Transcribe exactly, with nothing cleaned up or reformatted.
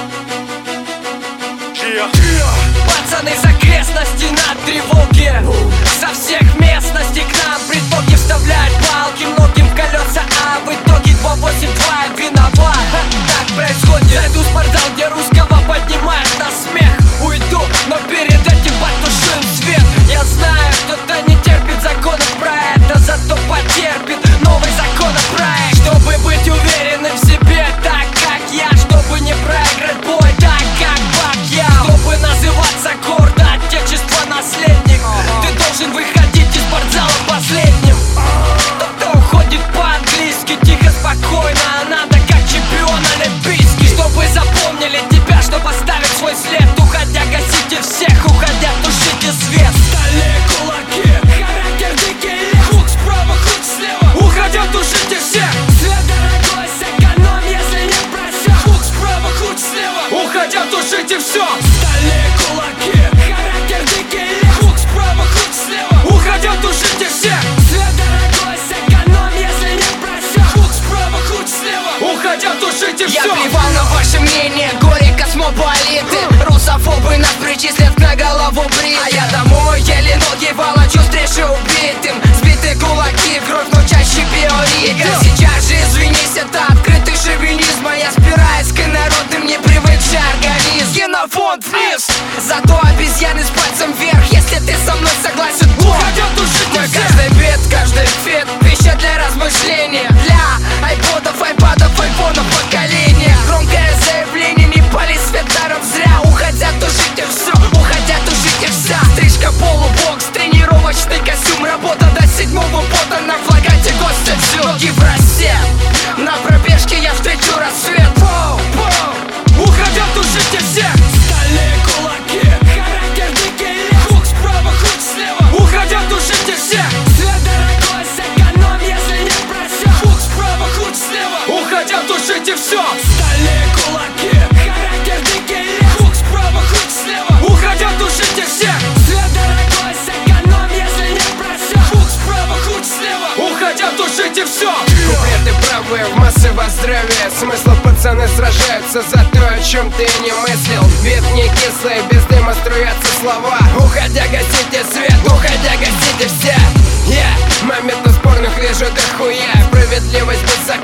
Пацаны с окрестностей на тревоге, со всех местностей к нам предлоги вставляют палки многим в колеса, а в итоге два восемь два виноват. Так происходит. Зайду в спортзал, где русского поднимает на смех. Уйду, но перед этим потушим свет. Я знаю, кто-то не терпит законов проекта, зато потерпит новый законопроект. Чтобы быть уверенным в себе, так как я, чтобы не проиграть бой, так как Бакьяо. Чтобы называться гордо отечество наследник, ты должен выходить из спортзала последним. Кто-то уходит по-английски, тихо, спокойно, а надо как чемпион олимпийский. Чтобы запомнили тебя, чтобы поставить свой след. Уходя, гасите всех, уходя, тушите свет. Стали кулаки, характер дикий, хук справа, хук слева. Уходя, тушите всех. Свет дорогой, сэкономь, если не просят. Хук справа, хук слева. Уходя, тушите все. Стали кулаки, характер дикий, хук справа, хук слева. Уходя, тушите всех. Свет дорогой, сэкономь, если не просят. Хук справа, хук слева. Уходя, тушите все. Я плевал на ваше мнение, горе космополиты. Русофобы нас причислят на голову бритым. А я домой еле ноги волочу, встречу убитым. Сбиты кулаки, кровь, но чаще биоритм. Сейчас же извинись, это открытый шовинизм. А я спираюсь к инородным, не привыкший организм. Генофонд вниз, зато обезьяны с пальцем вверх. Если ты со мной согласен, бог. Мой каждый бит, каждый фит, пища для размышления. Для айподов, айпадов, айфонов поколения. Громкое заявление, не пали свет даром зря. Уходя, тушите все, уходя, тушите вся. Стрижка, полубокс, тренировочный костюм. Работа до седьмого пота, на флагате гостя. Ноги в росе, на пробежке я встречу рассвет. Воу, воу. Уходя, тушите всех. Стали кулаки, характер дикий, хук справа, хук слева. Уходя, тушите всех. Свет дорогой, сэкономь, если не просят. Хук справа, хук слева. Уходя, тушите все. Стали кулаки, характер дикий, хук справа, хук слева. Уходя, тушите всех. Свет дорогой, сэкономь, если не просят. Хук справа, хук слева. Уходя, тушите все. Куплеты правые, в массы во здравие. Смысла пацаны сражаются за то, о чем ты не мыслил. Бит не кислый, без дыма струятся слова. Уходя, гасите свет, уходя, гасите все. Я yeah. моментов спорных вижу дохуя. Справедливость без